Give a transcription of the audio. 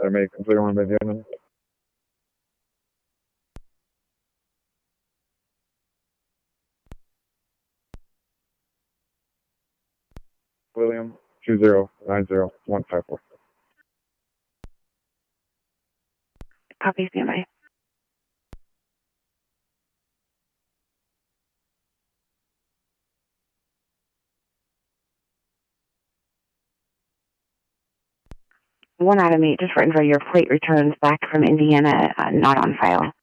I may consider one by the end. William 2090154. Copy, standby. One item 8, just for info, your plate returns back from Indiana, not on file.